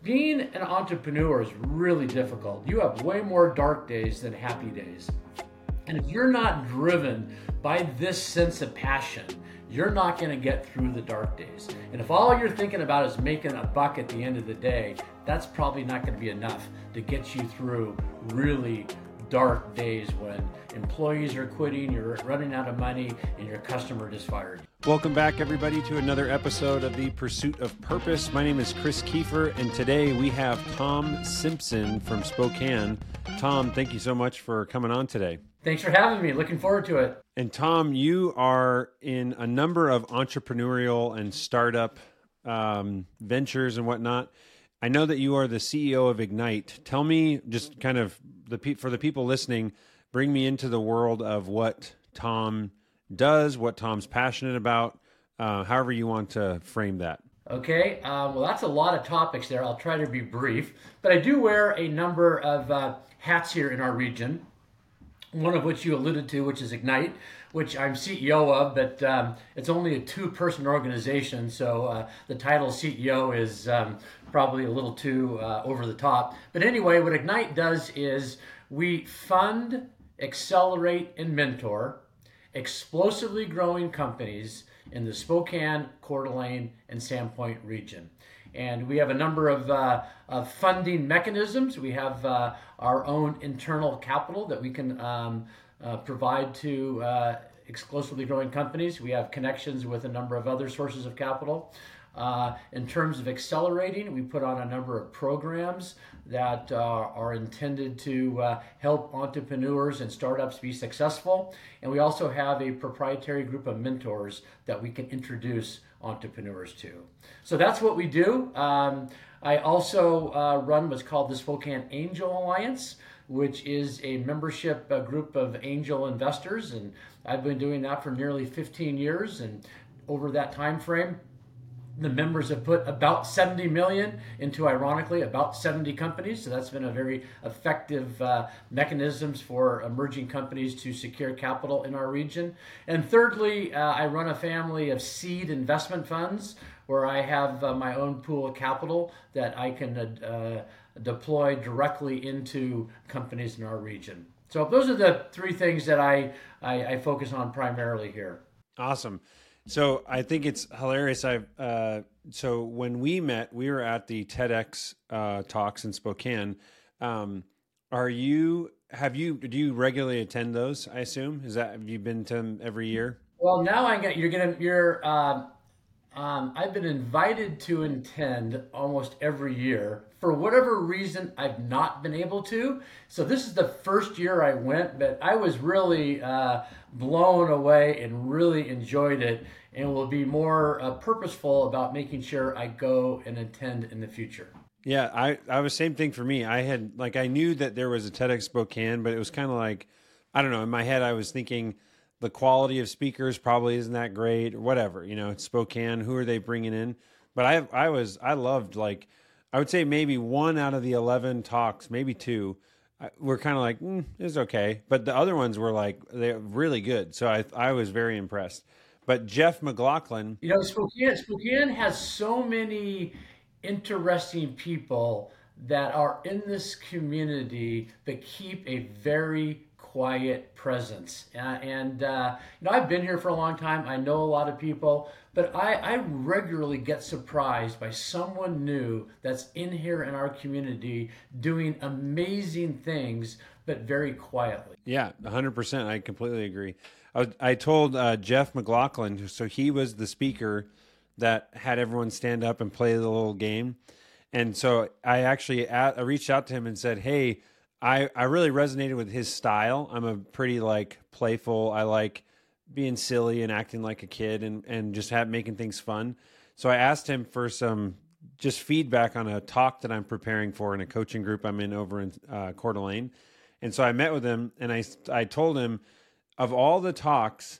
Being an entrepreneur is really difficult. You have way more dark days than happy days. And if you're not driven by this sense of passion, you're not going to get through the dark days. And if all you're thinking about is making a buck at the end of the day, that's probably not going to be enough to get you through really dark days when employees are quitting, you're running out of money, and your customer just fired. Welcome back, everybody, to another episode of The Pursuit of Purpose. My name is Chris Kiefer, and today we have Tom Simpson from Spokane. Tom, thank you so much for coming on today. Thanks for having me. Looking forward to it. And Tom, you are in a number of entrepreneurial and startup ventures and whatnot. I know that you are the CEO of Ignite. Tell me, just kind of for the people listening, bring me into the world of what Tom does, what Tom's passionate about, however you want to frame that. Okay, well, that's a lot of topics there. I'll try to be brief, but I do wear a number of hats here in our region. One of which you alluded to, which is Ignite, which I'm CEO of, but it's only a two-person organization, so the title CEO is probably a little too over the top. But anyway, what Ignite does is we fund, accelerate, and mentor explosively growing companies in the Spokane, Coeur d'Alene, and Sandpoint region. And we have a number of funding mechanisms. We have our own internal capital that we can provide to exclusively growing companies. We have connections with a number of other sources of capital. In terms of accelerating, we put on a number of programs that are intended to help entrepreneurs and startups be successful. And we also have a proprietary group of mentors that we can introduce entrepreneurs to. So that's what we do. I also run what's called the Spokane Angel Alliance, which is a membership group of angel investors. And I've been doing that for nearly 15 years. And over that time frame, the members have put about 70 million into, ironically, about 70 companies. So that's been a very effective mechanisms for emerging companies to secure capital in our region. And thirdly, I run a family of seed investment funds where I have my own pool of capital that I can deploy directly into companies in our region. So those are the three things that I focus on primarily here. Awesome. So I think it's hilarious. So when we met, we were at the TEDx talks in Spokane. Do you regularly attend those? I assume have you been to them every year? Well, now I've been invited to attend almost every year. For whatever reason, I've not been able to. So this is the first year I went, but I was really blown away and really enjoyed it, and will be more purposeful about making sure I go and attend in the future. Yeah, I was same thing for me. I knew that there was a TEDx Spokane, but it was kind of like, I don't know, in my head I was thinking the quality of speakers probably isn't that great or whatever. You know, it's Spokane, who are they bringing in? But I loved, like, I would say maybe 1 out of the 11 talks, maybe 2, were kind of like, it's okay. But the other ones were like, they're really good. So I was very impressed. But Jeff McLaughlin. You know, Spokane has so many interesting people that are in this community that keep a very quiet presence. I've been here for a long time. I know a lot of people, but I regularly get surprised by someone new that's in here in our community doing amazing things, but very quietly. Yeah, 100%. I completely agree. I told Jeff McLaughlin, so he was the speaker that had everyone stand up and play the little game. And so I reached out to him and said, hey, I really resonated with his style. I'm a pretty playful. I like being silly and acting like a kid and just making things fun. So I asked him for some just feedback on a talk that I'm preparing for in a coaching group I'm in over in Coeur d'Alene. And so I met with him and I told him, of all the talks,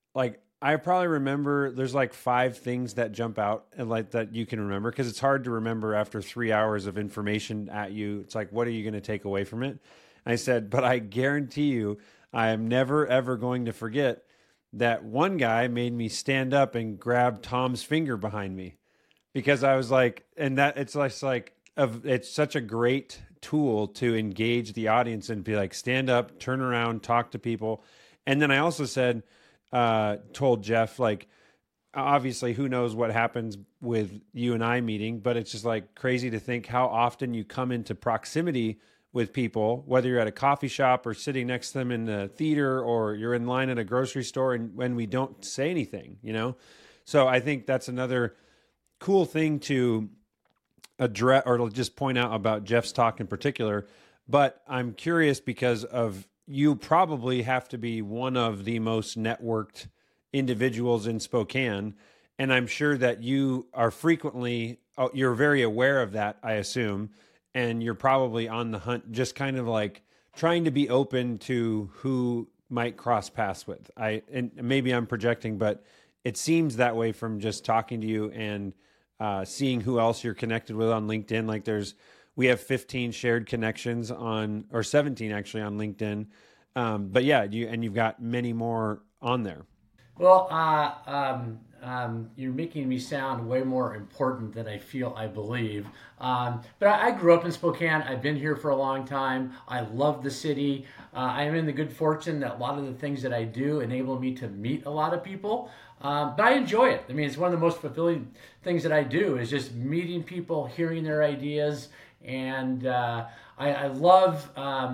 I probably remember there's 5 things that jump out and that you can remember, because it's hard to remember after 3 hours of information at you. It's what are you going to take away from it? I said, but I guarantee you, I am never, ever going to forget that one guy made me stand up and grab Tom's finger behind me, because I was and that it's it's such a great tool to engage the audience and be like, stand up, turn around, talk to people. And then I also said, told Jeff, like, obviously who knows what happens with you and I meeting, but it's just like crazy to think how often you come into proximity with people, whether you're at a coffee shop or sitting next to them in the theater or you're in line at a grocery store, and when we don't say anything, you know? So I think that's another cool thing to address or to just point out about Jeff's talk in particular. But I'm curious because of you probably have to be one of the most networked individuals in Spokane. And I'm sure that you are frequently, you're very aware of that, I assume. And you're probably on the hunt, just kind of like trying to be open to who might cross paths with. And maybe I'm projecting, but it seems that way from just talking to you and seeing who else you're connected with on LinkedIn. Like we have 15 shared connections or 17 actually on LinkedIn. But yeah, you've got many more on there. Well, you're making me sound way more important than I believe. But I grew up in Spokane. I've been here for a long time. I love the city. I am in the good fortune that a lot of the things that I do enable me to meet a lot of people. But I enjoy it. I mean, it's one of the most fulfilling things that I do is just meeting people, hearing their ideas, and I love.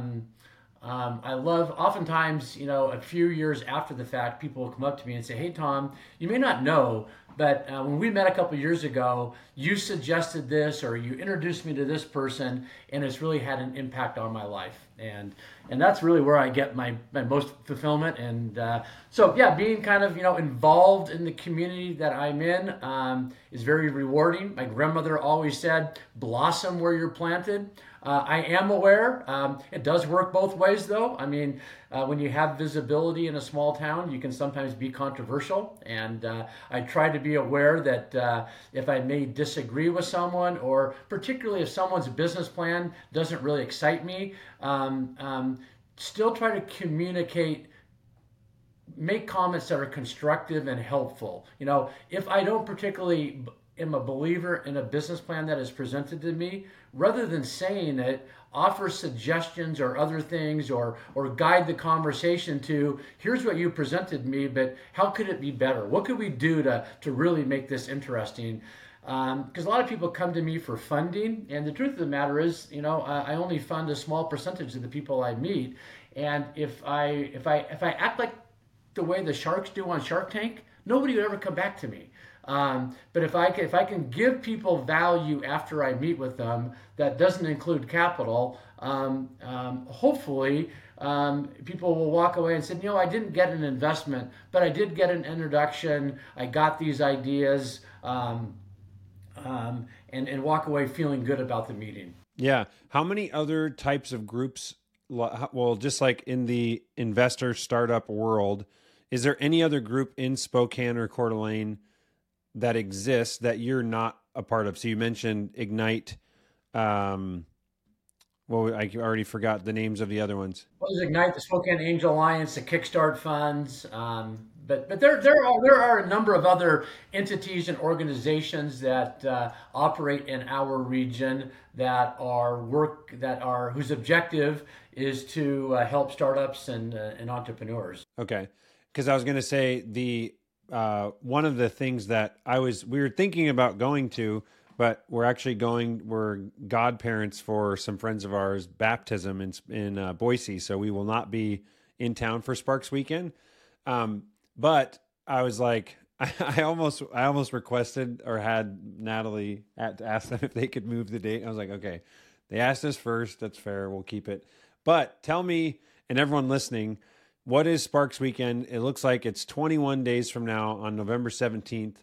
I love oftentimes, a few years after the fact, people will come up to me and say, "Hey, Tom, you may not know, but when we met a couple years ago, you suggested this or you introduced me to this person, and it's really had an impact on my life." And that's really where I get my most fulfillment. And so, yeah, being kind of, involved in the community that I'm in is very rewarding. My grandmother always said, "Blossom where you're planted." I am aware. It does work both ways, though. I mean, when you have visibility in a small town, you can sometimes be controversial. And I try to be aware that if I may disagree with someone, or particularly if someone's business plan doesn't really excite me, still try to communicate, make comments that are constructive and helpful. If I don't particularly am a believer in a business plan that is presented to me, rather than saying it, offer suggestions or other things, or guide the conversation to, here's what you presented me, but how could it be better? What could we do to really make this interesting? Because a lot of people come to me for funding, and the truth of the matter is, I only fund a small percentage of the people I meet. And if I act like the way the sharks do on Shark Tank, nobody would ever come back to me. But if I can give people value after I meet with them, that doesn't include capital. Hopefully, people will walk away and say, I didn't get an investment, but I did get an introduction. I got these ideas, and walk away feeling good about the meeting. Yeah. How many other types of groups? Well, just like in the investor startup world, is there any other group in Spokane or Coeur d'Alene that exists that you're not a part of? So you mentioned Ignite. I already forgot the names of the other ones. Well, there's Ignite, the Spokane Angel Alliance, the Kickstart funds. But there are a number of other entities and organizations that operate in our region that whose objective is to help startups and entrepreneurs. Okay, because I was going to say one of the things that we were thinking about going to, but we're godparents for some friends of ours baptism in Boise, so we will not be in town for Sparks Weekend. But I was like, I almost requested or had Natalie ask them if they could move the date. I was like, okay, they asked us first. That's fair. We'll keep it. But tell me, and everyone listening, what is Sparks Weekend? It looks like it's 21 days from now on November 17th.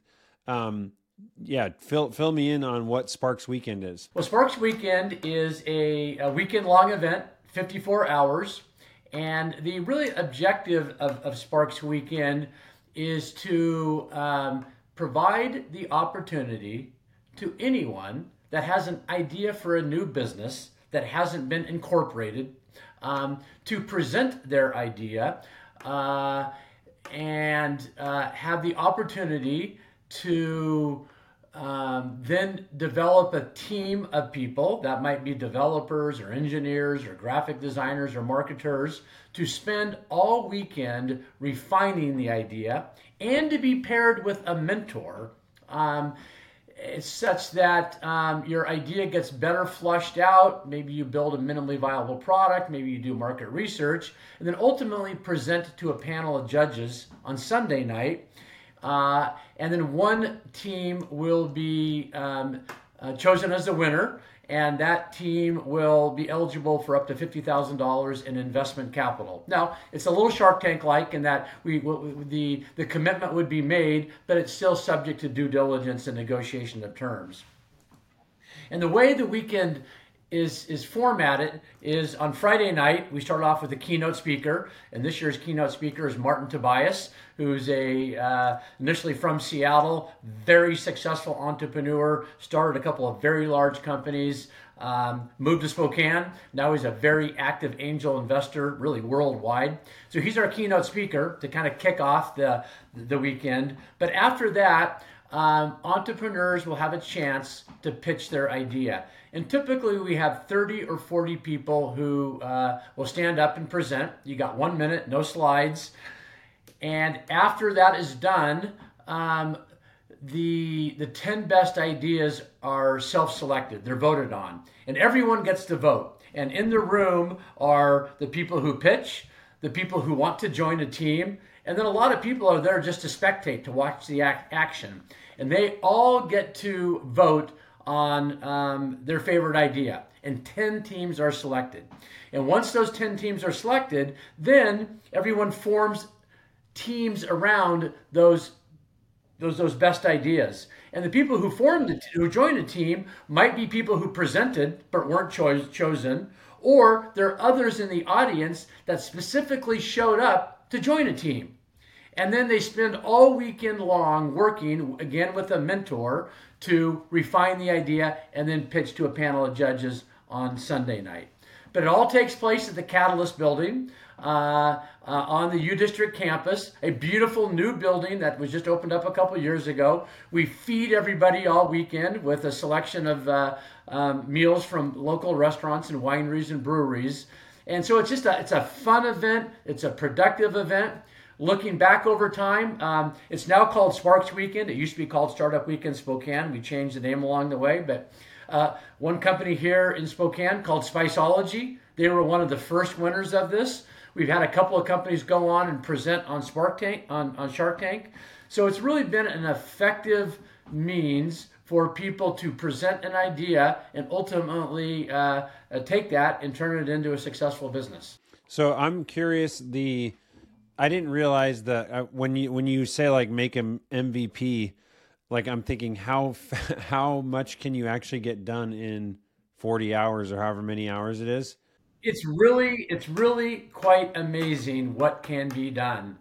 Fill me in on what Sparks Weekend is. Well, Sparks Weekend is a weekend-long event, 54 hours. And the really objective of Sparks Weekend is to provide the opportunity to anyone that has an idea for a new business that hasn't been incorporated to present their idea and have the opportunity to then develop a team of people that might be developers or engineers or graphic designers or marketers to spend all weekend refining the idea and to be paired with a mentor. It's such that your idea gets better flushed out. Maybe you build a minimally viable product, maybe you do market research, and then ultimately present to a panel of judges on Sunday night. And then one team will be chosen as the winner, and that team will be eligible for up to $50,000 in investment capital. Now, it's a little Shark Tank-like in that the commitment would be made, but it's still subject to due diligence and negotiation of terms. And the way the weekend is formatted is on Friday night, we start off with a keynote speaker, and this year's keynote speaker is Martin Tobias, who's initially from Seattle, very successful entrepreneur, started a couple of very large companies, moved to Spokane. Now he's a very active angel investor, really worldwide. So he's our keynote speaker to kind of kick off the weekend. But after that, entrepreneurs will have a chance to pitch their idea. And typically we have 30 or 40 people who will stand up and present. You got 1 minute, no slides. And after that is done, the 10 best ideas are self-selected. They're voted on. And everyone gets to vote. And in the room are the people who pitch, the people who want to join a team, and then a lot of people are there just to spectate, to watch the action. And they all get to vote on their favorite idea. And 10 teams are selected. And once those 10 teams are selected, then everyone forms teams around those best ideas. And the people who joined a team might be people who presented but weren't chosen, or there are others in the audience that specifically showed up to join a team. And then they spend all weekend long working, again with a mentor, to refine the idea and then pitch to a panel of judges on Sunday night. But it all takes place at the Catalyst Building on the U District campus, a beautiful new building that was just opened up a couple years ago. We feed everybody all weekend with a selection of meals from local restaurants and wineries and breweries. And so it's a fun event. It's a productive event. Looking back over time, it's now called Sparks Weekend. It used to be called Startup Weekend Spokane. We changed the name along the way, but one company here in Spokane called Spiceology, they were one of the first winners of this. We've had a couple of companies go on and present on Shark Tank. So it's really been an effective means for people to present an idea and ultimately take that and turn it into a successful business. So I'm curious, I didn't realize that when you say like make an MVP, like I'm thinking how much can you actually get done in 40 hours or however many hours it is? It's really quite amazing what can be done.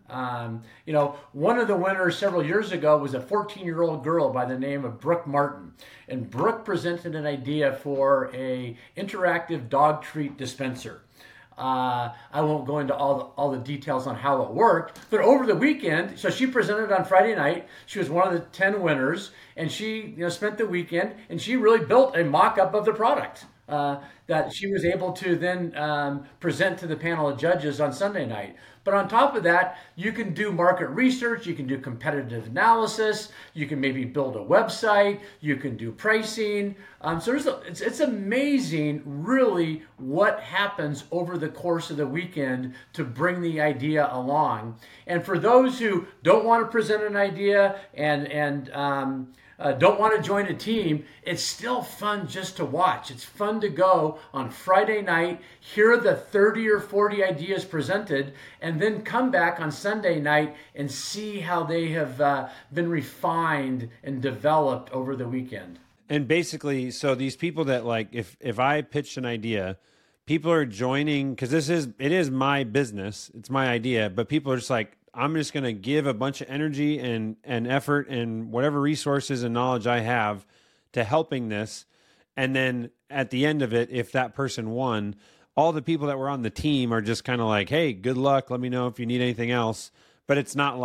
One of the winners several years ago was a 14-year-old girl by the name of Brooke Martin. And Brooke presented an idea for a interactive dog treat dispenser. I won't go into all the details on how it worked, but over the weekend, so she presented on Friday night. She was one of the 10 winners, and she spent the weekend, and she really built a mock-up of the product that she was able to then present to the panel of judges on Sunday night. But on top of that, you can do market research, you can do competitive analysis, you can maybe build a website, you can do pricing. So it's amazing, really, what happens over the course of the weekend to bring the idea along. And for those who don't want to present an idea and don't want to join a team, it's still fun just to watch. It's fun to go on Friday night, hear the 30 or 40 ideas presented, and then come back on Sunday night and see how they have been refined and developed over the weekend. And basically, so these people that like, if I pitched an idea, people are joining, because it is my business, it's my idea, but people are just like, I'm just going to give a bunch of energy and effort and whatever resources and knowledge I have to helping this. And then at the end of it, if that person won, all the people that were on the team are just kind of like, hey, good luck. Let me know if you need anything else. But it's not like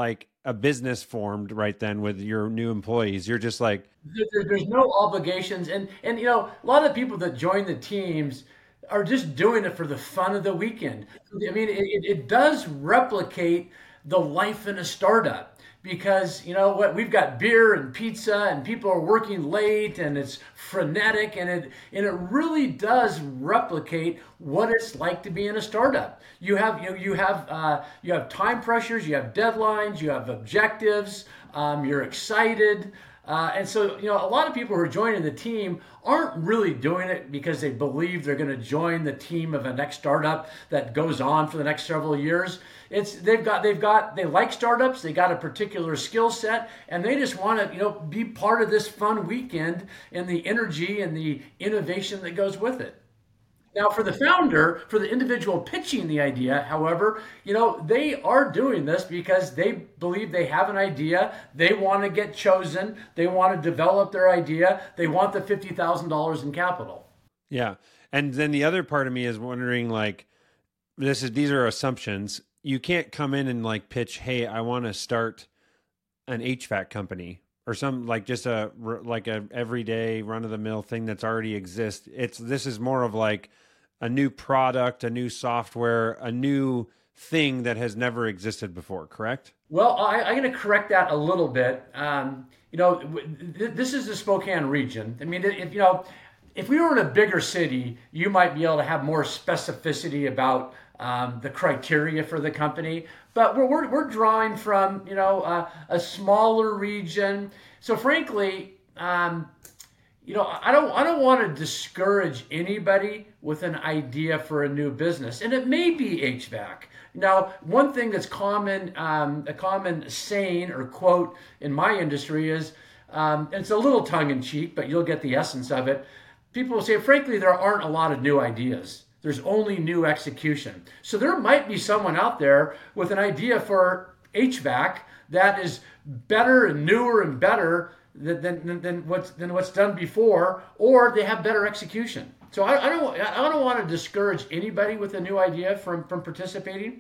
a business formed right then with your new employees. You're just like, There's no obligations, and a lot of people that join the teams are just doing it for the fun of the weekend. I mean, it does replicate the life in a startup because you know what, we've got beer and pizza and people are working late and it's frenetic, and it really does replicate what it's like to be in a startup. You have time pressures, you have deadlines, you have objectives, you're excited. And so, a lot of people who are joining the team aren't really doing it because they believe they're going to join the team of a next startup that goes on for the next several years. They like startups, they got a particular skill set, and they just want to, be part of this fun weekend and the energy and the innovation that goes with it. Now, for the founder, for the individual pitching the idea, however, they are doing this because they believe they have an idea. They want to get chosen. They want to develop their idea. They want the $50,000 in capital. yeah. And then the other part of me is wondering, like, these are assumptions. You can't come in and like pitch, hey, I want to start an HVAC company or some like just a everyday run of the mill thing that's already exists. This is more of like a new product, a new software, a new thing that has never existed before, correct? Well, I'm going to correct that a little bit. This is the Spokane region. I mean, if we were in a bigger city, you might be able to have more specificity about the criteria for the company. But we're drawing from a smaller region. So frankly, I don't want to discourage anybody with an idea for a new business, and it may be HVAC. Now, one thing that's common, a common saying or quote in my industry is, and it's a little tongue in cheek, but you'll get the essence of it. People will say, frankly, there aren't a lot of new ideas. There's only new execution. So there might be someone out there with an idea for HVAC that is better and newer and better than what's done before, or they have better execution. So I don't want to discourage anybody with a new idea from participating.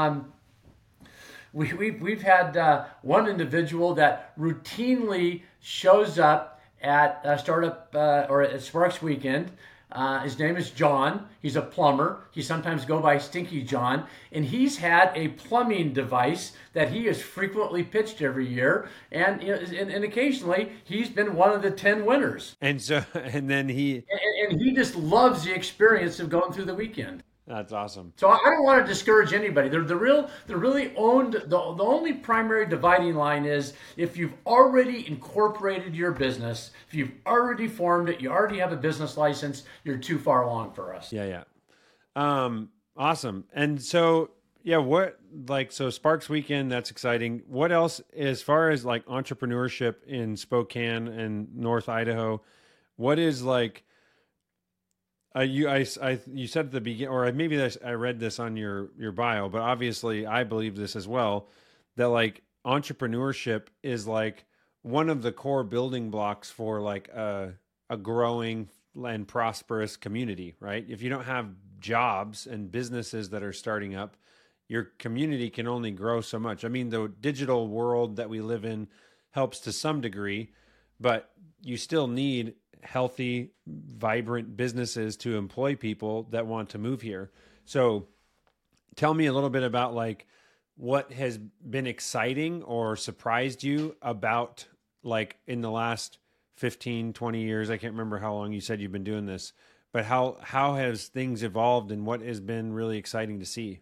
We've had one individual that routinely shows up at a startup or at Sparks Weekend. His name is John. He's a plumber. He sometimes go by Stinky John, and he's had a plumbing device that he has frequently pitched every year, and occasionally he's been one of the 10 winners. And so, and then And he just loves the experience of going through the weekend. That's awesome. So I don't want to discourage anybody. The only primary dividing line is if you've already incorporated your business, if you've already formed it, you already have a business license, you're too far along for us. Yeah. Awesome. And so, yeah, so Sparks Weekend, that's exciting. What else, as far as like entrepreneurship in Spokane and North Idaho, what is like, you said at the beginning, or maybe I read this on your bio, but obviously I believe this as well, that like entrepreneurship is like one of the core building blocks for like a growing and prosperous community, right? If you don't have jobs and businesses that are starting up, your community can only grow so much. I mean, the digital world that we live in helps to some degree, but you still need healthy, vibrant businesses to employ people that want to move here. So tell me a little bit about like what has been exciting or surprised you about like in the last 15, 20 years. I can't remember how long you said you've been doing this, but how has things evolved and what has been really exciting to see?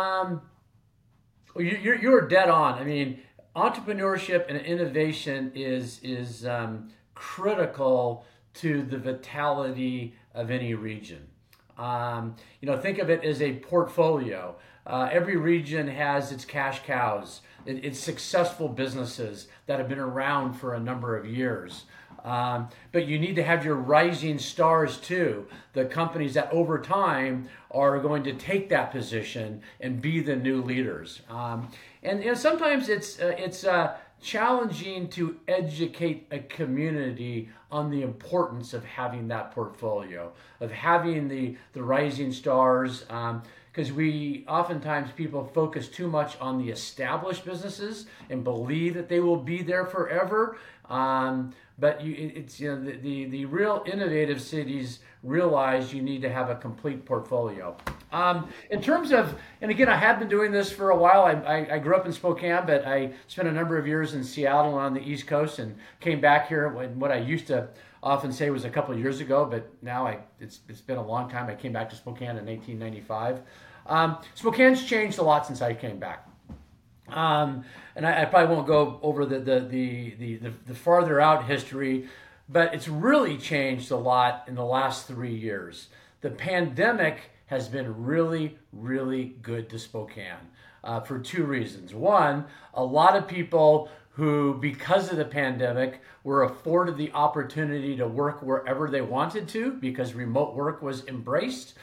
You're dead on. I mean, entrepreneurship and innovation is critical to the vitality of any region. Think of it as a portfolio. Every region has its cash cows, its successful businesses that have been around for a number of years. But you need to have your rising stars too, the companies that over time are going to take that position and be the new leaders. And sometimes it's challenging to educate a community on the importance of having that portfolio, of having the rising stars. Because we oftentimes people focus too much on the established businesses and believe that they will be there forever. But it's the real innovative cities realize you need to have a complete portfolio. In terms of, and again, I have been doing this for a while. I grew up in Spokane, but I spent a number of years in Seattle on the East Coast and came back here when what I used to often say was a couple of years ago, but now it's been a long time. I came back to Spokane in 1895. Spokane's changed a lot since I came back. And I probably won't go over the farther out history, but it's really changed a lot in the last 3 years. The pandemic has been really, really good to Spokane for two reasons. One, a lot of people who, because of the pandemic, were afforded the opportunity to work wherever they wanted to because remote work was embraced.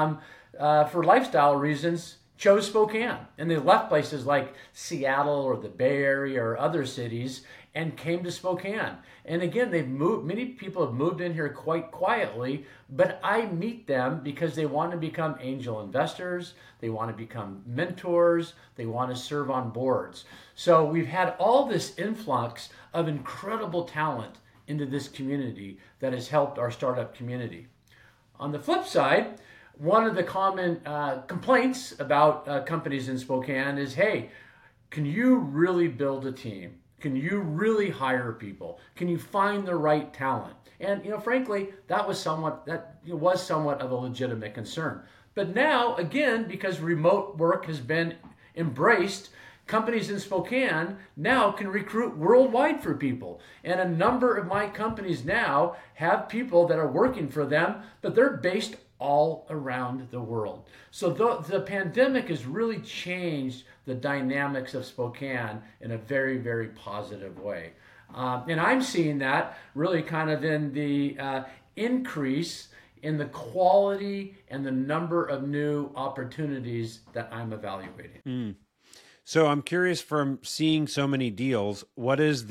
For lifestyle reasons, chose Spokane. And they left places like Seattle or the Bay Area or other cities and came to Spokane. And again, many people have moved in here quite quietly, but I meet them because they want to become angel investors, they want to become mentors, they want to serve on boards. So we've had all this influx of incredible talent into this community that has helped our startup community. On the flip side, one of the common complaints about companies in Spokane is, hey, can you really build a team? Can you really hire people? Can you find the right talent? And frankly, that was somewhat of a legitimate concern. But now, again, because remote work has been embraced, companies in Spokane now can recruit worldwide for people. And a number of my companies now have people that are working for them, but they're based all around the world. So the pandemic has really changed the dynamics of Spokane in a very, very positive way. And I'm seeing that really kind of in the increase in the quality and the number of new opportunities that I'm evaluating. So I'm curious, from seeing so many deals, what is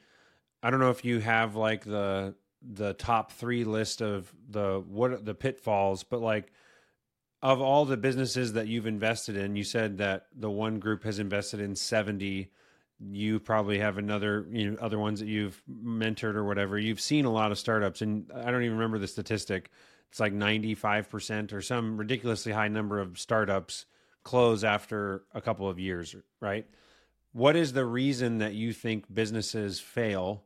I don't know if you have like the top 3 list of the pitfalls, but like of all the businesses that you've invested in, you said that the one group has invested in 70. You probably have other ones that you've mentored or whatever. You've seen a lot of startups, and I don't even remember the statistic. It's like 95% or some ridiculously high number of startups close after a couple of years, right? What is the reason that you think businesses fail?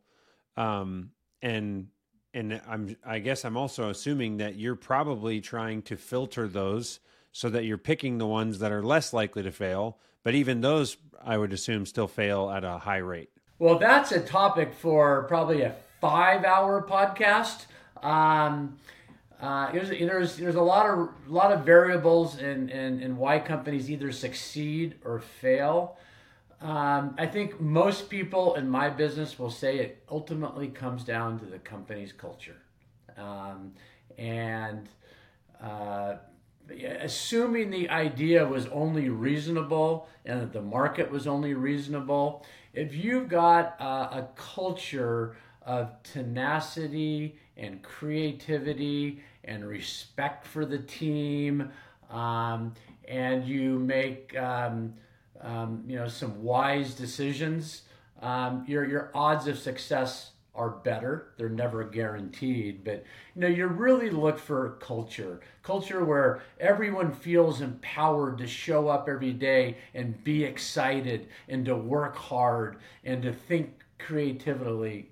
And I guess I'm also assuming that you're probably trying to filter those so that you're picking the ones that are less likely to fail. But even those, I would assume, still fail at a high rate. Well, that's a topic for probably a 5-hour podcast. There's a lot of variables in why companies either succeed or fail. I think most people in my business will say it ultimately comes down to the company's culture. Assuming the idea was only reasonable and that the market was only reasonable, if you've got a culture of tenacity and creativity and respect for the team, and you make some wise decisions, your odds of success are better. They're never guaranteed, but you really look for culture where everyone feels empowered to show up every day and be excited and to work hard and to think creatively.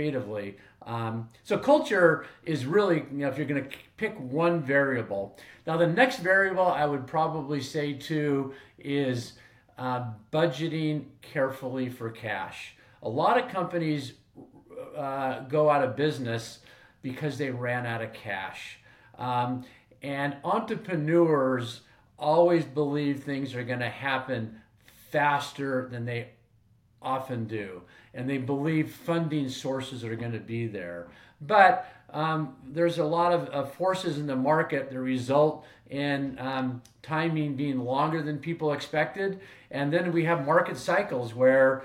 So culture is really, if you're going to pick one variable. Now the next variable I would probably say too is budgeting carefully for cash. A lot of companies go out of business because they ran out of cash. And entrepreneurs always believe things are going to happen faster than they often do. And they believe funding sources are going to be there. But there's a lot of forces in the market that result in timing being longer than people expected. And then we have market cycles where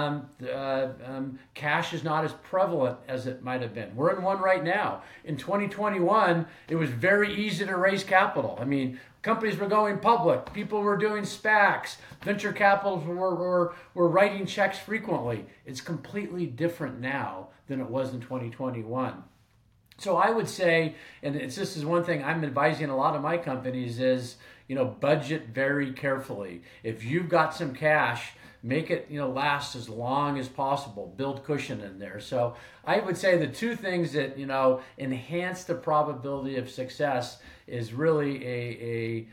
cash is not as prevalent as it might have been. We're in one right now. In 2021, it was very easy to raise capital. I mean, companies were going public. People were doing SPACs. Venture capitals were writing checks frequently. It's completely different now than it was in 2021. So I would say, and this is one thing I'm advising a lot of my companies is, budget very carefully. If you've got some cash, make it, last as long as possible. Build cushion in there. So I would say the two things that, enhance the probability of success is really a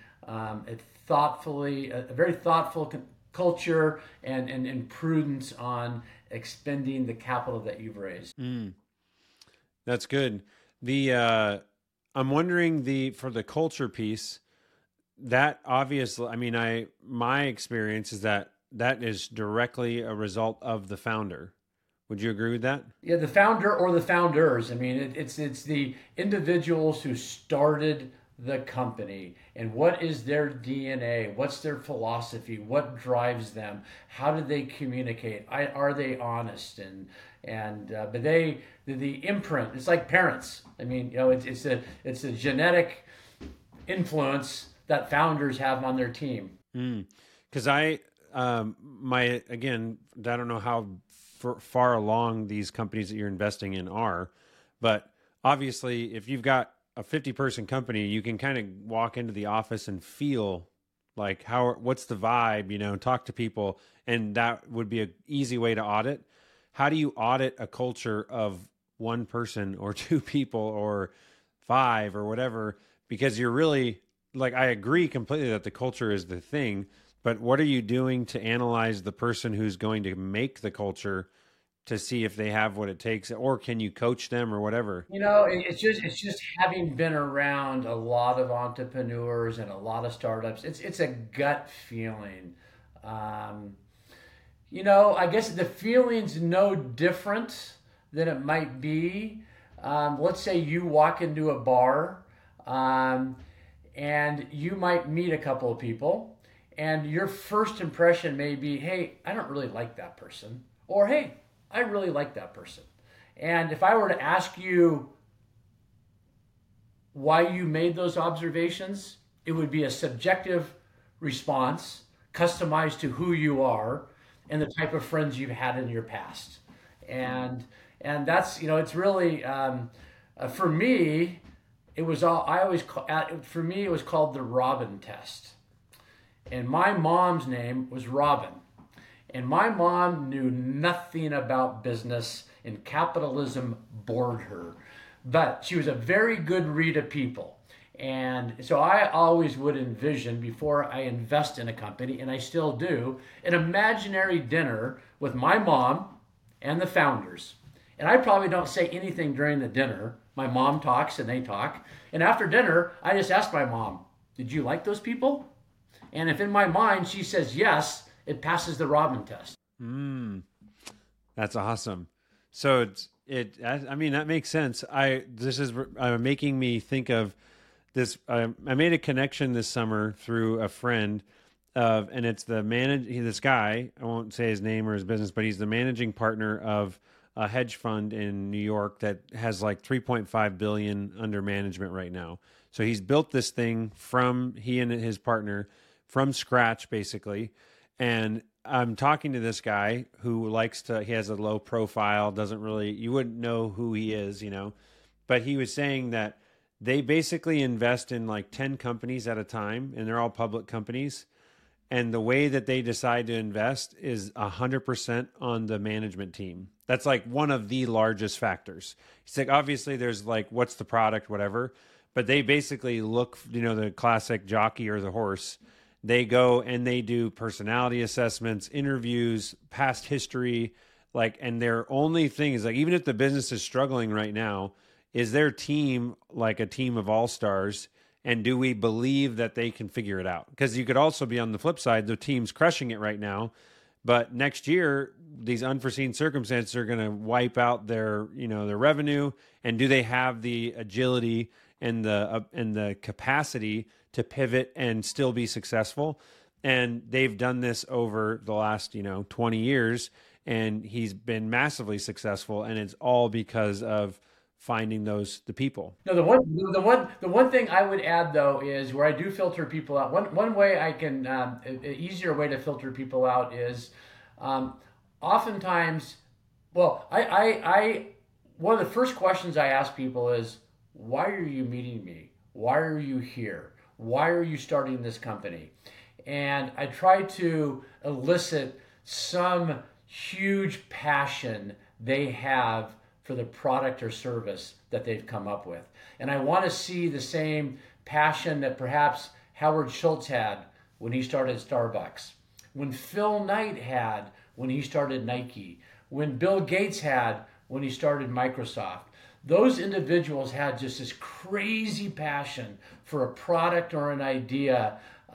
very thoughtful culture and prudence on expending the capital that you've raised. That's good. I'm wondering for the culture piece, that obviously, I mean, my experience is that is directly a result of the founder. Would you agree with that? Yeah, the founder or the founders. I mean, it's the individuals who started the company and what is their DNA, what's their philosophy, what drives them, how do they communicate, are they honest, but the imprint. It's like parents. I mean, it's a genetic influence that founders have on their team. Because I don't know how far along these companies that you're investing in are, but obviously, if you've got a 50-person company, you can kind of walk into the office and feel like what's the vibe, talk to people, and that would be an easy way to audit. How do you audit a culture of one person or two people or five or whatever? Because you're really, like, I agree completely that the culture is the thing, but what are you doing to analyze the person who's going to make the culture to see if they have what it takes, or can you coach them or whatever? It's just having been around a lot of entrepreneurs and a lot of startups. It's a gut feeling. I guess the feeling's no different than it might be. Let's say you walk into a bar, and you might meet a couple of people, and your first impression may be, hey, I don't really like that person, or hey, I really like that person. And if I were to ask you why you made those observations, it would be a subjective response customized to who you are and the type of friends you've had in your past. And that's, it's really, for me, it was called the Robin test. And my mom's name was Robin. And my mom knew nothing about business, and capitalism bored her. But she was a very good read of people. And so I always would envision, before I invest in a company, and I still do, an imaginary dinner with my mom and the founders. And I probably don't say anything during the dinner. My mom talks and they talk. And after dinner, I just ask my mom, did you like those people? And if in my mind she says yes, it passes the Robin test. That's awesome. So I mean, that makes sense. This is making me think of this. I made a connection this summer through a friend and it's this guy, I won't say his name or his business, but he's the managing partner of a hedge fund in New York that has like 3.5 billion under management right now. So he's built this thing he and his partner from scratch, basically. And I'm talking to this guy who he has a low profile, you wouldn't know who he is, but he was saying that they basically invest in like 10 companies at a time, and they're all public companies. And the way that they decide to invest is 100% on the management team. That's like one of the largest factors. He's like, obviously there's like, what's the product, whatever, but they basically look, the classic jockey or the horse. They go and they do personality assessments, interviews, past history, and their only thing is even if the business is struggling right now, is their team like a team of all-stars? And do we believe that they can figure it out? Because you could also be on the flip side, the team's crushing it right now, but next year these unforeseen circumstances are going to wipe out their, their revenue, and do they have the agility and the capacity to pivot and still be successful? And they've done this over the last 20 years, and he's been massively successful, and it's all because of finding the people. No, the one thing I would add though is where I do filter people out. One way I can a easier way to filter people out is um, oftentimes. Well, I one of the first questions I ask people is, why are you meeting me? Why are you here? Why are you starting this company? And I try to elicit some huge passion they have for the product or service that they've come up with. And I want to see the same passion that perhaps Howard Schultz had when he started Starbucks, when Phil Knight had when he started Nike, when Bill Gates had when he started Microsoft. Those individuals had just this crazy passion for a product or an idea,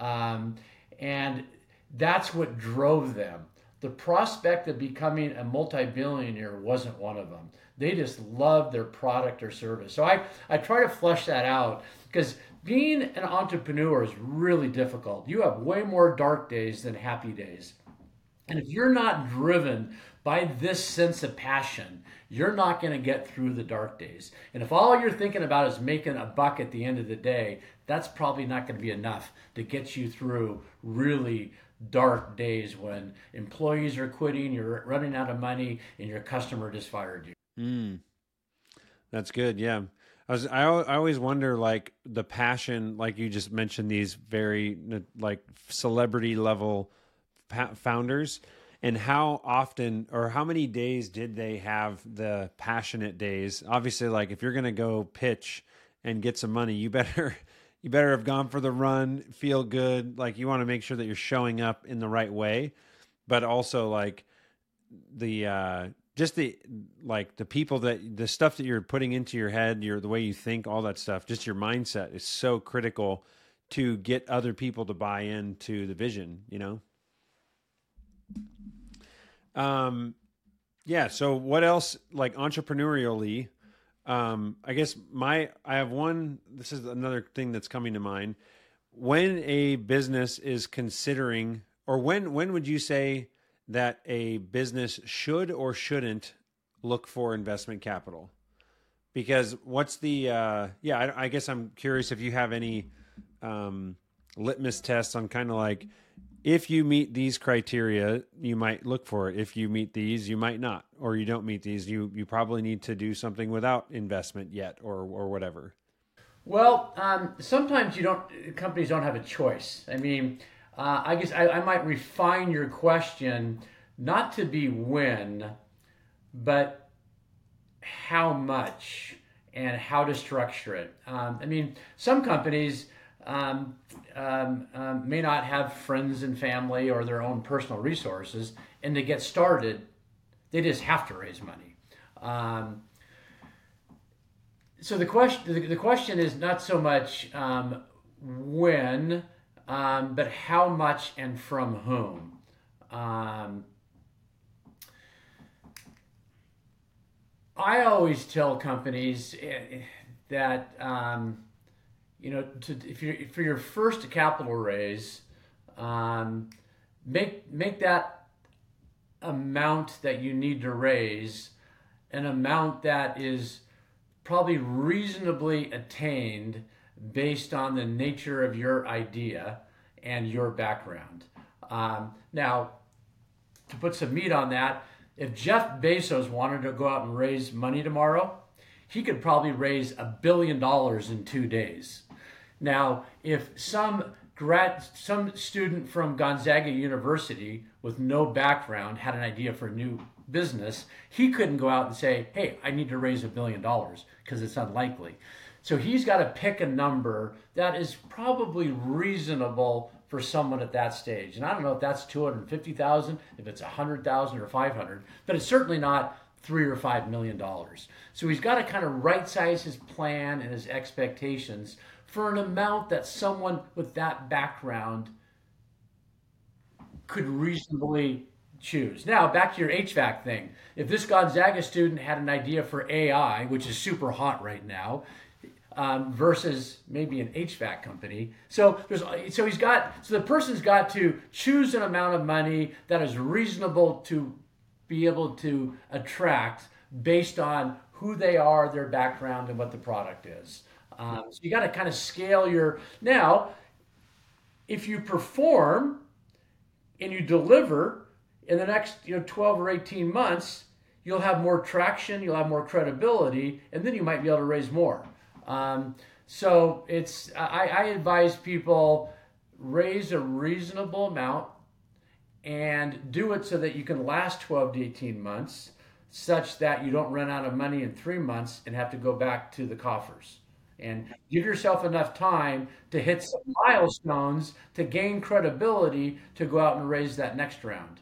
and that's what drove them. The prospect of becoming a multi-billionaire wasn't one of them. They just loved their product or service. So I try to flesh that out, because being an entrepreneur is really difficult. You have way more dark days than happy days. And if you're not driven by this sense of passion, you're not going to get through the dark days. And if all you're thinking about is making a buck at the end of the day, that's probably not going to be enough to get you through really dark days when employees are quitting, you're running out of money, and your customer just fired you. Mm, that's good. Yeah. I always wonder, like, the passion, like you just mentioned, these very like celebrity level founders, and how often or how many days did they have the passionate days? Obviously, like, if you're going to go pitch and get some money, you better have gone for the run, feel good. Like, you want to make sure that you're showing up in the right way, but also like the just the like the people that the stuff that you're putting into your head, the way you think, all that stuff, just your mindset is so critical to get other people to buy into the vision, Yeah. So what else, like, entrepreneurially, I guess I have one, this is another thing that's coming to mind. When a business is considering, or when would you say that a business should or shouldn't look for investment capital? Because what's the, I guess I'm curious if you have any, litmus tests on kind of like, if you meet these criteria, you might look for it. If you meet these, you might not, or you don't meet these, you probably need to do something without investment yet, or whatever. Well, sometimes companies don't have a choice. I mean, I guess I might refine your question not to be when, but how much and how to structure it. I mean, some companies may not have friends and family or their own personal resources, and to get started, they just have to raise money. So the question is not so much when, but how much and from whom. I always tell companies that for your first capital raise, make that amount that you need to raise an amount that is probably reasonably attained based on the nature of your idea and your background. Now, to put some meat on that, if Jeff Bezos wanted to go out and raise money tomorrow, he could probably raise $1 billion in 2 days. Now, if some student from Gonzaga University with no background had an idea for a new business, he couldn't go out and say, hey, I need to raise $1 billion, because it's unlikely. So he's got to pick a number that is probably reasonable for someone at that stage. And I don't know if that's 250,000, if it's 100,000 or 500, but it's certainly not $3 or $5 million. So he's got to kind of right size his plan and his expectations for an amount that someone with that background could reasonably choose. Now, back to your HVAC thing. If this Gonzaga student had an idea for AI, which is super hot right now, versus maybe an HVAC company. So the person's got to choose an amount of money that is reasonable to be able to attract based on who they are, their background, and what the product is. So you got to kind of scale your. Now, if you perform and you deliver in the next 12 or 18 months, you'll have more traction, you'll have more credibility, and then you might be able to raise more. So I advise people raise a reasonable amount and do it so that you can last 12 to 18 months, such that you don't run out of money in 3 months and have to go back to the coffers. And give yourself enough time to hit some milestones to gain credibility to go out and raise that next round.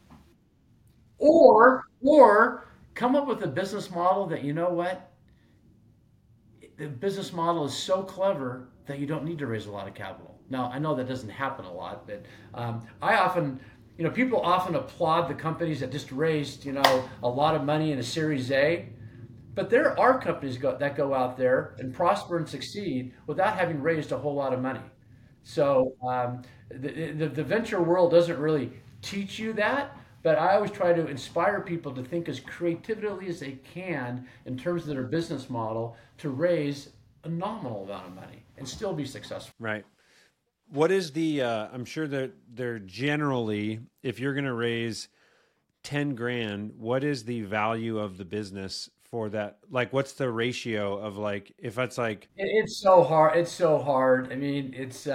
Or come up with a business model that, you know what, the business model is so clever that you don't need to raise a lot of capital. Now, I know that doesn't happen a lot, but people often applaud the companies that just raised, a lot of money in a Series A. But there are companies that go out there and prosper and succeed without having raised a whole lot of money. So the venture world doesn't really teach you that, but I always try to inspire people to think as creatively as they can in terms of their business model to raise a nominal amount of money and still be successful. Right. What is the, I'm sure that they're generally, if you're going to raise 10 grand, what is the value of the business for that? Like, what's the ratio of, like, if it's like, it's so hard. It's so hard. I mean, it's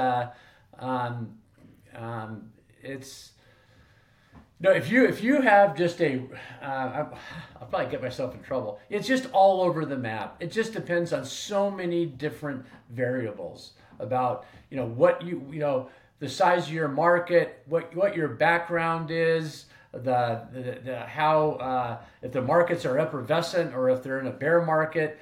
no, if you have just I'll probably get myself in trouble. It's just all over the map. It just depends on so many different variables about what the size of your market, what your background is, the how if the markets are effervescent or if they're in a bear market.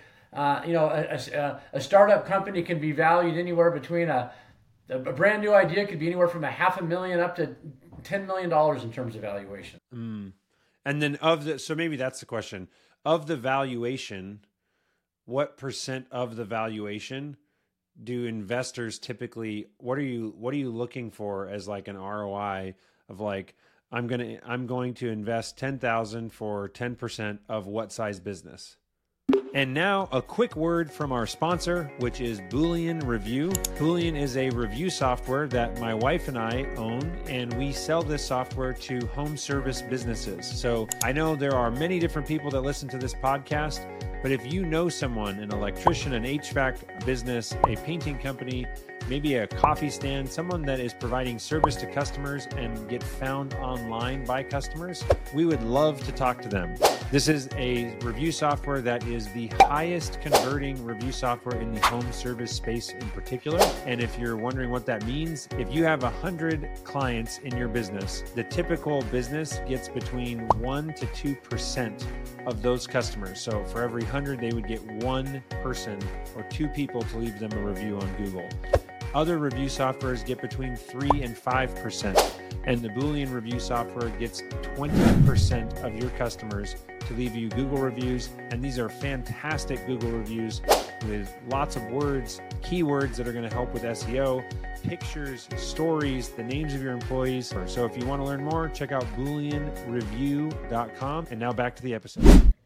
A startup company can be valued anywhere between a brand new idea could be anywhere from $500,000 up to $10 million in terms of valuation. And then so maybe that's the question of the valuation. What percent of the valuation do investors typically? What are you looking for as like an ROI of like I'm going to invest 10,000 for 10% of what size business? And now a quick word from our sponsor, which is Boolean Review. Boolean is a review software that my wife and I own, and we sell this software to home service businesses. So I know there are many different people that listen to this podcast, but if you know someone, an electrician, an HVAC business, a painting company, maybe a coffee stand, someone that is providing service to customers and get found online by customers, we would love to talk to them. This is a review software that is the highest converting review software in the home service space in particular. And if you're wondering what that means, if you have 100 clients in your business, the typical business gets between 1% to 2% of those customers. So for every 100, they would get one person or two people to leave them a review on Google. Other review softwares get between 3 and 5%, and the Boolean review software gets 20% of your customers to leave you Google reviews, and these are fantastic Google reviews with lots of words, keywords that are going to help with SEO, pictures, stories, the names of your employees. So if you want to learn more, check out booleanreview.com. And now back to the episode.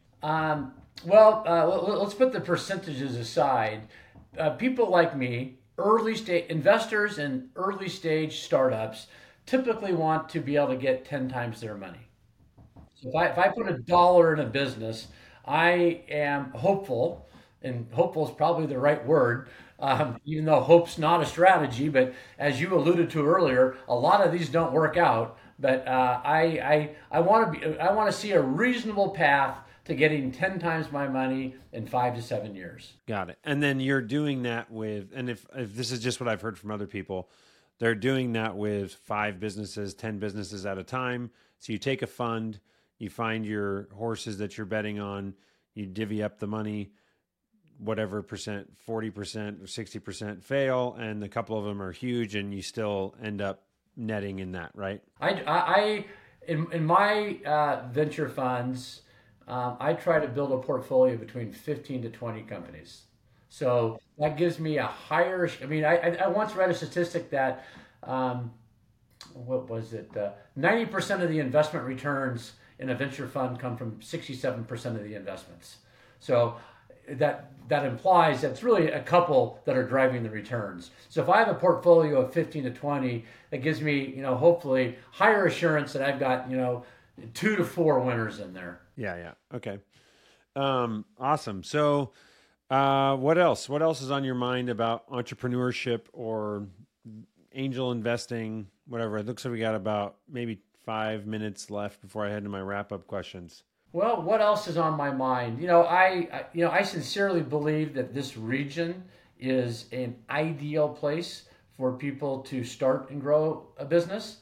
Let's put the percentages aside. People like me, early stage investors and early stage startups typically want to be able to get 10 times their money. So if I put $1 in a business, I am hopeful, and hopeful is probably the right word, even though hope's not a strategy, but as you alluded to earlier, a lot of these don't work out. But I want to see a reasonable path to getting 10 times my money in 5 to 7 years. Got it. And then you're doing that with, and if this is just what I've heard from other people, they're doing that with 5 businesses, 10 businesses at a time. So you take a fund, you find your horses that you're betting on, you divvy up the money, whatever percent, 40% or 60% fail, and a couple of them are huge, and you still end up netting in that, right? In my venture funds, I try to build a portfolio between 15 to 20 companies. So that gives me a higher. I mean, I once read a statistic that what was it? 90% of the investment returns in a venture fund come from 67% of the investments. So that implies that it's really a couple that are driving the returns. So if I have a portfolio of 15 to 20, that gives me, hopefully higher assurance that I've got, 2 to 4 winners in there. Yeah, yeah. Okay. Awesome. So, what else? What else is on your mind about entrepreneurship or angel investing, whatever? It looks like we got about maybe 5 minutes left before I head to my wrap up questions. Well, what else is on my mind? I sincerely believe that this region is an ideal place for people to start and grow a business.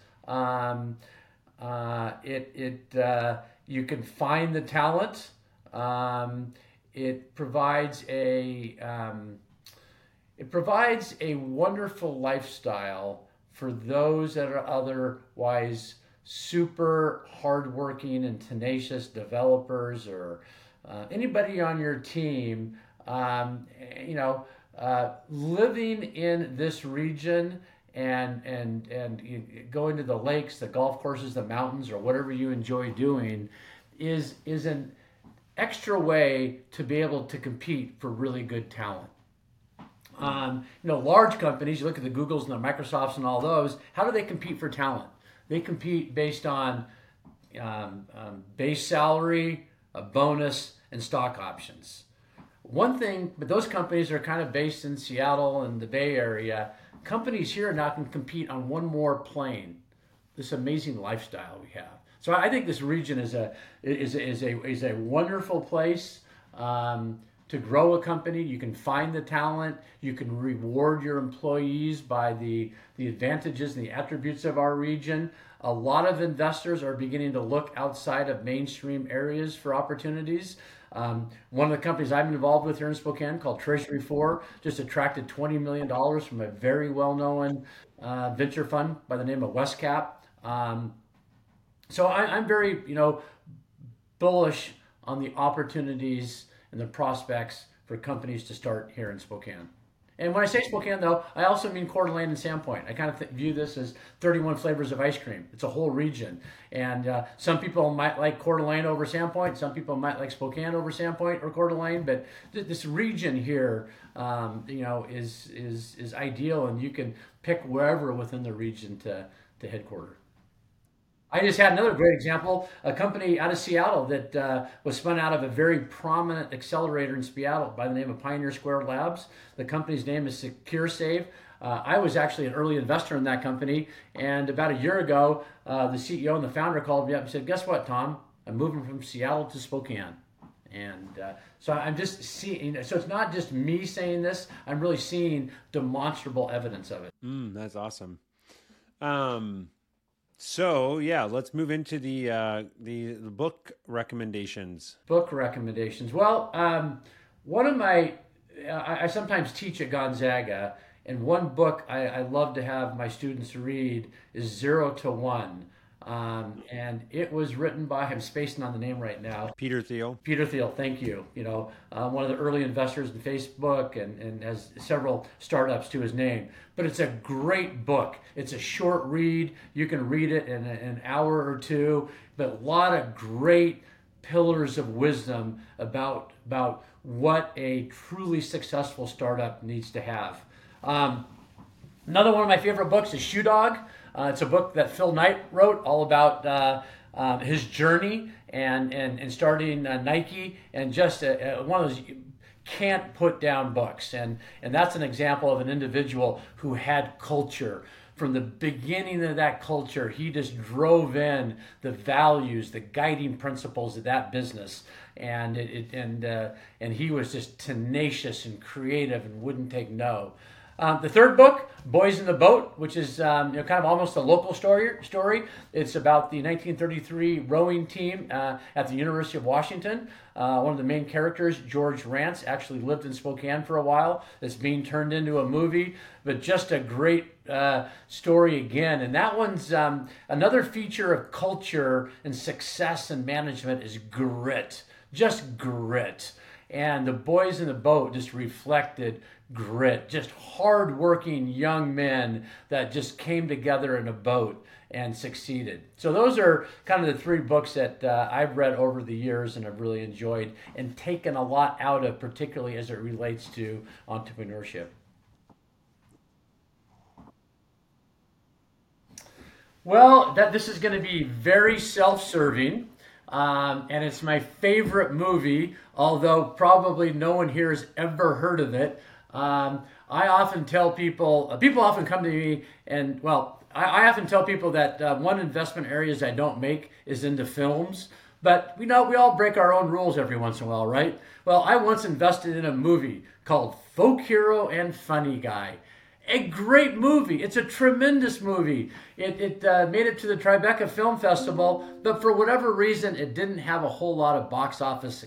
You can find the talent. It provides a wonderful lifestyle for those that are otherwise super hardworking and tenacious developers or anybody on your team. Living in this region and going to the lakes, the golf courses, the mountains, or whatever you enjoy doing, is an extra way to be able to compete for really good talent. Large companies, you look at the Googles and the Microsofts and all those, how do they compete for talent? They compete based on base salary, a bonus, and stock options. One thing, but those companies are kind of based in Seattle and the Bay Area. Companies here now can compete on one more plane. This amazing lifestyle we have. So I think this region is a wonderful place to grow a company. You can find the talent. You can reward your employees by the advantages and the attributes of our region. A lot of investors are beginning to look outside of mainstream areas for opportunities. One of the companies I'm involved with here in Spokane, called Treasury 4, just attracted $20 million from a very well-known venture fund by the name of Westcap. So I'm very, bullish on the opportunities and the prospects for companies to start here in Spokane. And when I say Spokane, though, I also mean Coeur d'Alene and Sandpoint. I kind of view this as 31 flavors of ice cream. It's a whole region. And some people might like Coeur d'Alene over Sandpoint. Some people might like Spokane over Sandpoint or Coeur d'Alene. But this region here, is ideal, and you can pick wherever within the region to headquarter. I just had another great example, a company out of Seattle that was spun out of a very prominent accelerator in Seattle by the name of Pioneer Square Labs. The company's name is SecureSave. I was actually an early investor in that company, and about a year ago, the CEO and the founder called me up and said, "Guess what, Tom? I'm moving from Seattle to Spokane." And so I'm just seeing, so it's not just me saying this, I'm really seeing demonstrable evidence of it. That's awesome. So yeah, let's move into the book recommendations. Book recommendations. Well, one of my, I sometimes teach at Gonzaga, and one book I love to have my students read is 0 to 1. And it was written by, I'm spacing on the name right now. Peter Thiel. Peter Thiel, thank you. One of the early investors in Facebook and has several startups to his name. But it's a great book. It's a short read. You can read it in an hour or two, but a lot of great pillars of wisdom about what a truly successful startup needs to have. Another one of my favorite books is Shoe Dog. It's a book that Phil Knight wrote, all about his journey and starting Nike, and just one of those can't put down books. And that's an example of an individual who had culture. From the beginning of that culture, he just drove in the values, the guiding principles of that business, and he was just tenacious and creative and wouldn't take no. The third book, Boys in the Boat, which is kind of almost a local story. It's about the 1933 rowing team at the University of Washington. One of the main characters, George Rance, actually lived in Spokane for a while. It's being turned into a movie, but just a great story again. And that one's another feature of culture and success and management is grit, just grit. And the Boys in the Boat just reflected grit, just hardworking young men that just came together in a boat and succeeded. So those are kind of the three books that I've read over the years and have really enjoyed and taken a lot out of, particularly as it relates to entrepreneurship. Well, this is going to be very self-serving. And it's my favorite movie, although probably no one here has ever heard of it. I often tell people often come to me and, well, I often tell people that one investment areas I don't make is into films. But we all break our own rules every once in a while, right? Well, I once invested in a movie called Folk Hero and Funny Guy. A great movie. It's a tremendous movie. It made it to the Tribeca Film Festival, but for whatever reason, it didn't have a whole lot of box office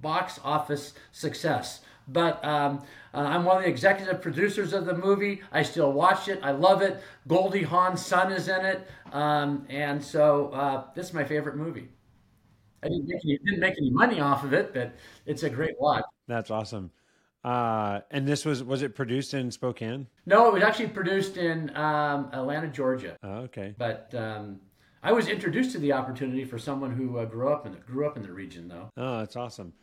success. But I'm one of the executive producers of the movie. I still watch it. I love it. Goldie Hawn's son is in it, and so this is my favorite movie. I didn't make any money off of it, but it's a great watch. That's awesome. And this was it produced in Spokane? No, it was actually produced in Atlanta, Georgia. Oh, okay. But I was introduced to the opportunity for someone who grew up in the region, though. Oh, that's awesome.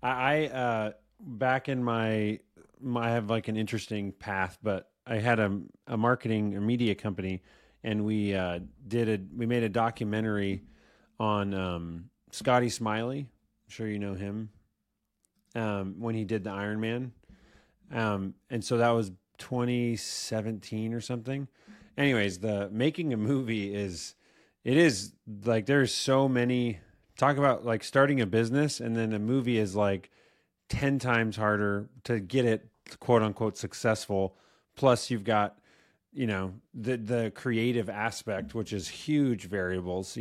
I back in I have like an interesting path, but I had a marketing or media company, and we made a documentary on Scotty Smiley. I'm sure you know him. When he did the Iron Man. And so that was 2017 or something. Anyways, the making a movie is like, there's so many, talk about like starting a business, and then a movie is like 10 times harder to get it quote unquote successful. Plus you've got, the creative aspect, which is huge variables,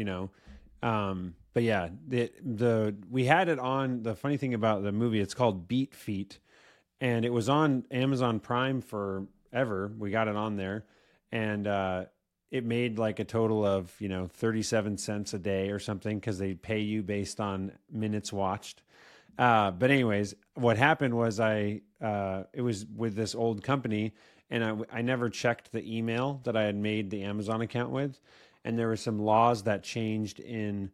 but yeah, we had it on. The funny thing about the movie, it's called Beat Feet, and it was on Amazon Prime forever. We got it on there, and it made like a total of 37 cents a day or something, because they pay you based on minutes watched. But anyways, what happened was it was with this old company, and I never checked the email that I had made the Amazon account with, and there were some laws that changed in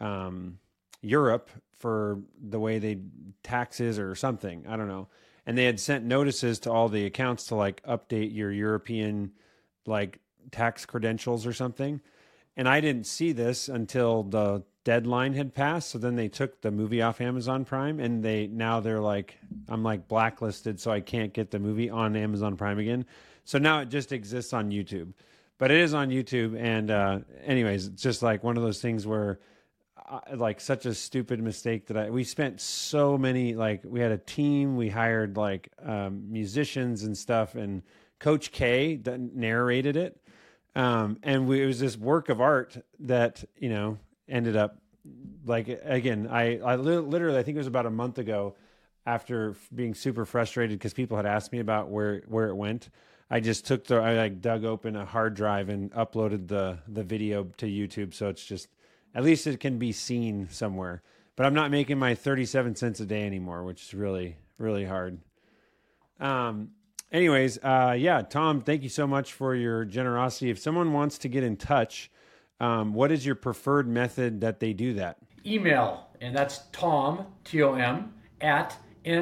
Europe for the way they taxes or something. I don't know. And they had sent notices to all the accounts to like update your European like tax credentials or something. And I didn't see this until the deadline had passed. So then they took the movie off Amazon Prime, and they're like, I'm like blacklisted, so I can't get the movie on Amazon Prime again. So now it just exists on YouTube. But it is on YouTube. And anyways, it's just like one of those things where like such a stupid mistake that we spent so many, like we had a team, we hired like musicians and stuff, and Coach K that narrated it. And it was this work of art that, ended up like, again, I literally, I think it was about a month ago, after being super frustrated because people had asked me about where it went. I just I dug open a hard drive and uploaded the video to YouTube. So it's just, at least it can be seen somewhere. But I'm not making my 37 cents a day anymore, which is really, really hard. Anyways, yeah, Tom, thank you so much for your generosity. If someone wants to get in touch, what is your preferred method that they do that? Email, and that's Tom, Tom, at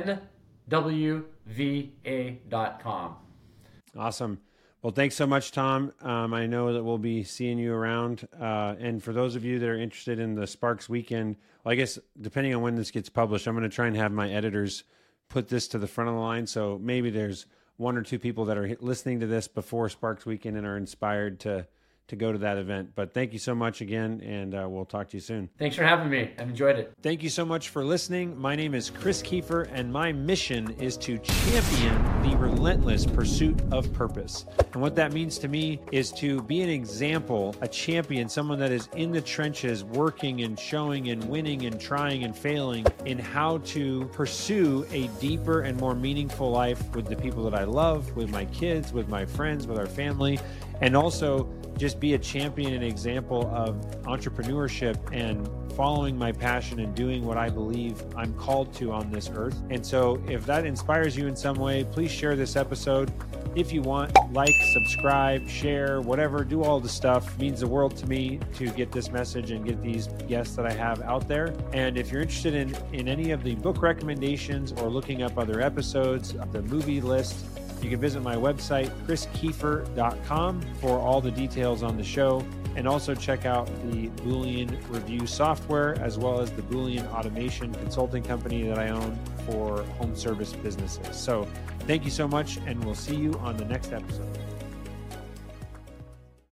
nwva.com. Awesome. Well, thanks so much, Tom. I know that we'll be seeing you around. And for those of you that are interested in the Sparks Weekend, well, I guess depending on when this gets published, I'm going to try and have my editors put this to the front of the line. So maybe there's one or two people that are listening to this before Sparks Weekend and are inspired to to go to that event. But thank you so much again, and we'll talk to you soon. Thanks for having me. I've enjoyed it. Thank you so much for listening. My name is Chris Kiefer, and my mission is to champion the relentless pursuit of purpose. And what that means to me is to be an example, a champion, someone that is in the trenches, working and showing and winning and trying and failing in how to pursue a deeper and more meaningful life with the people that I love, with my kids, with my friends, with our family, and also just be a champion and example of entrepreneurship and following my passion and doing what I believe I'm called to on this earth. And so if that inspires you in some way, please share this episode. If you want, like, subscribe, share, whatever, do all the stuff. It means the world to me to get this message and get these guests that I have out there. And if you're interested in any of the book recommendations or looking up other episodes, the movie list, you can visit my website, chriskiefer.com, for all the details on the show, and also check out the Boolean review software, as well as the Boolean automation consulting company that I own for home service businesses. So thank you so much, and we'll see you on the next episode.